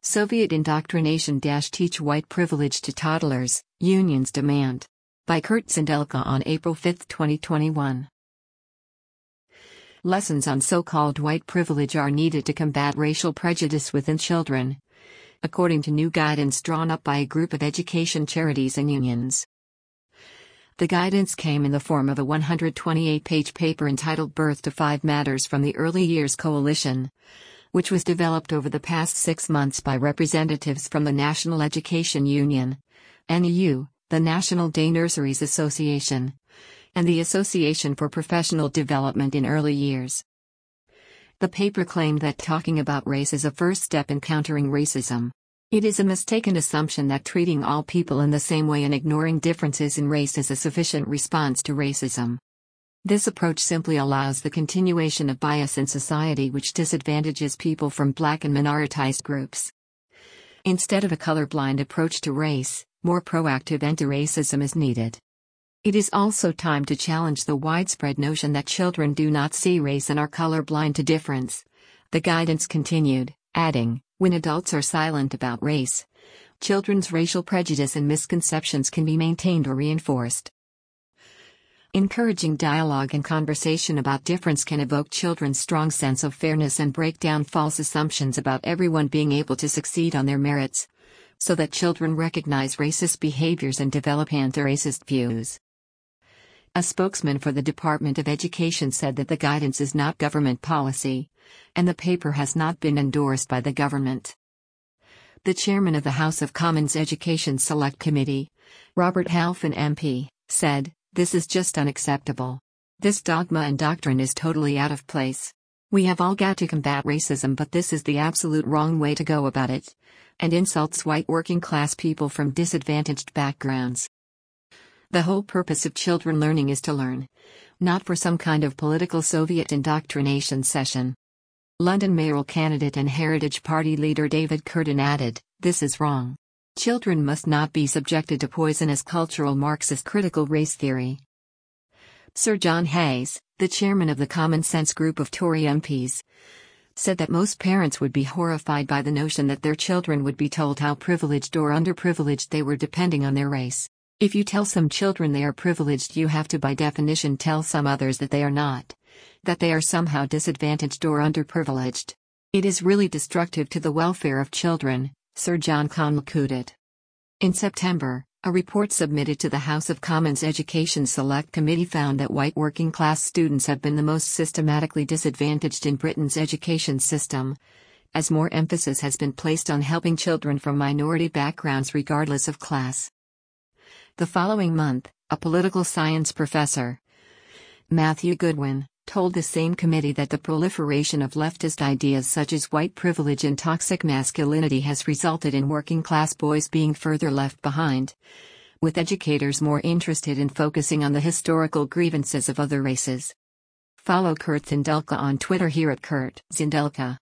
Soviet indoctrination - teach white privilege to toddlers, unions demand. By Kurt Zindelka on April 5, 2021. Lessons on so-called white privilege are needed to combat racial prejudice within children, according to new guidance drawn up by a group of education charities and unions. The guidance came in the form of a 128-page paper entitled Birth to Five Matters from the Early Years Coalition, which was developed over the past 6 months by representatives from the National Education Union, NEU, the National Day Nurseries Association, and the Association for Professional Development in Early Years. The paper claimed that talking about race is a first step in countering racism. It is a mistaken assumption that treating all people in the same way and ignoring differences in race is a sufficient response to racism. This approach simply allows the continuation of bias in society which disadvantages people from Black and minoritized groups. Instead of a colorblind approach to race, more proactive anti-racism is needed. It is also time to challenge the widespread notion that children do not see race and are colorblind to difference. The guidance continued, adding, when adults are silent about race, children's racial prejudice and misconceptions can be maintained or reinforced. Encouraging dialogue and conversation about difference can evoke children's strong sense of fairness and break down false assumptions about everyone being able to succeed on their merits, so that children recognize racist behaviors and develop anti-racist views. A spokesman for the Department of Education said that the guidance is not government policy, and the paper has not been endorsed by the government. The chairman of the House of Commons Education Select Committee, Robert Halfon MP, said, "This is just unacceptable. This dogma and doctrine is totally out of place. We have all got to combat racism, but this is the absolute wrong way to go about it, and insults white working class people from disadvantaged backgrounds. The whole purpose of children learning is to learn, not for some kind of political Soviet indoctrination session." London mayoral candidate and Heritage Party leader David Curtin added, "This is wrong. Children must not be subjected to poisonous cultural Marxist critical race theory." Sir John Hayes, the chairman of the Common Sense group of Tory MPs, said that most parents would be horrified by the notion that their children would be told how privileged or underprivileged they were depending on their race. If you tell some children they are privileged, you have to by definition tell some others that they are not, that they are somehow disadvantaged or underprivileged. It is really destructive to the welfare of children, Sir John concluded. In September, a report submitted to the House of Commons Education Select Committee found that white working-class students have been the most systematically disadvantaged in Britain's education system, as more emphasis has been placed on helping children from minority backgrounds regardless of class. The following month, a political science professor, Matthew Goodwin, told the same committee that the proliferation of leftist ideas such as white privilege and toxic masculinity has resulted in working-class boys being further left behind, with educators more interested in focusing on the historical grievances of other races. Follow Kurt Zindelka on Twitter here at Kurt Zindelka.